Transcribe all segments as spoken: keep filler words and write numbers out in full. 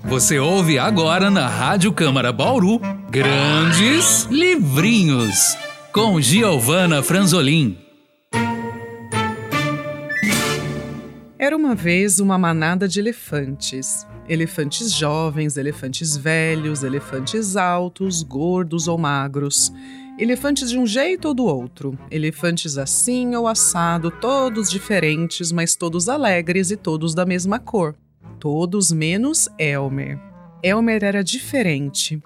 Você ouve agora na Rádio Câmara Bauru Grandes Livrinhos, com Giovana Franzolin. Era uma vez uma manada de elefantes. Elefantes jovens, elefantes velhos, elefantes altos, gordos ou magros. Elefantes de um jeito ou do outro. Elefantes assim ou assado, todos diferentes, mas todos alegres e todos da mesma cor. Todos menos Elmer. Elmer era diferente.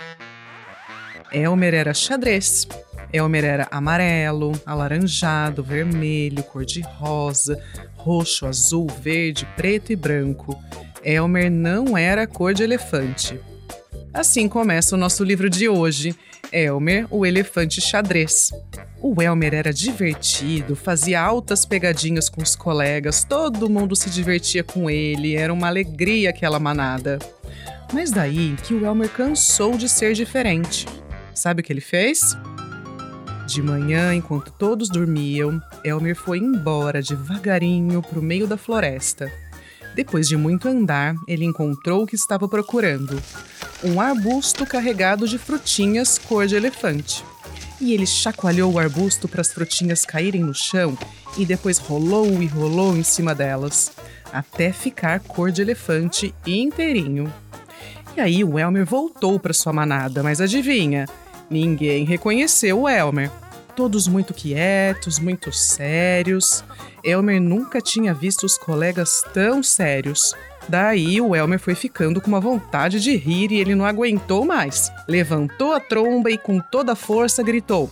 Elmer era xadrez. Elmer era amarelo, alaranjado, vermelho, cor-de-rosa, roxo, azul, verde, preto e branco. Elmer não era cor de elefante. Assim começa o nosso livro de hoje, Elmer, o elefante xadrez. O Elmer era divertido, fazia altas pegadinhas com os colegas, todo mundo se divertia com ele, era uma alegria aquela manada. Mas daí que o Elmer cansou de ser diferente. Sabe o que ele fez? De manhã, enquanto todos dormiam, Elmer foi embora devagarinho para o meio da floresta. Depois de muito andar, ele encontrou o que estava procurando: um arbusto carregado de frutinhas cor de elefante. E ele chacoalhou o arbusto para as frutinhas caírem no chão e depois rolou e rolou em cima delas, até ficar cor de elefante inteirinho. E aí o Elmer voltou para sua manada, mas adivinha? Ninguém reconheceu o Elmer. Todos muito quietos, muito sérios. Elmer nunca tinha visto os colegas tão sérios. Daí o Elmer foi ficando com uma vontade de rir e ele não aguentou mais. Levantou a tromba e com toda a força gritou: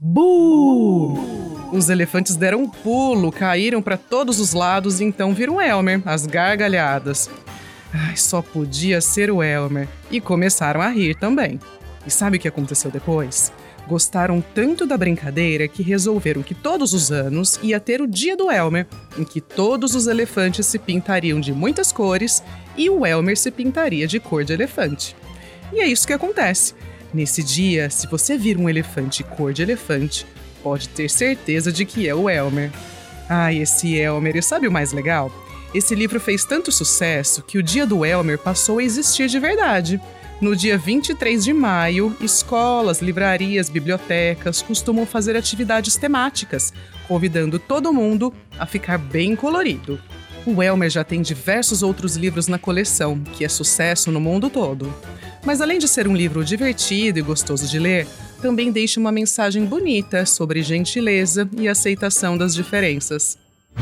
"Bu!" Os elefantes deram um pulo, caíram para todos os lados e então viram Elmer, às gargalhadas. Ai, só podia ser o Elmer. E começaram a rir também. E sabe o que aconteceu depois? Gostaram tanto da brincadeira que resolveram que todos os anos ia ter o dia do Elmer, em que todos os elefantes se pintariam de muitas cores e o Elmer se pintaria de cor de elefante. E é isso que acontece. Nesse dia, se você vir um elefante cor de elefante, pode ter certeza de que é o Elmer. Ai, esse Elmer, e sabe o mais legal? Esse livro fez tanto sucesso que o dia do Elmer passou a existir de verdade. No dia vinte e três de maio, escolas, livrarias, bibliotecas costumam fazer atividades temáticas, convidando todo mundo a ficar bem colorido. O Elmer já tem diversos outros livros na coleção, que é sucesso no mundo todo. Mas além de ser um livro divertido e gostoso de ler, também deixa uma mensagem bonita sobre gentileza e aceitação das diferenças.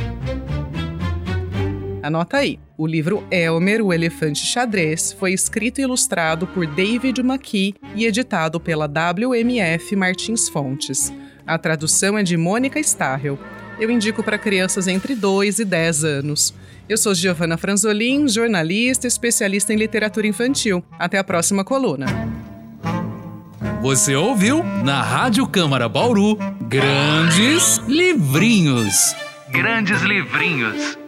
Anota aí, o livro Elmer, o elefante xadrez, foi escrito e ilustrado por David McKee e editado pela W M F Martins Fontes. A tradução é de Mônica Starrel. Eu indico para crianças entre dois e dez anos. Eu sou Giovana Franzolin, jornalista e especialista em literatura infantil. Até a próxima coluna. Você ouviu na Rádio Câmara Bauru Grandes Livrinhos. Grandes Livrinhos.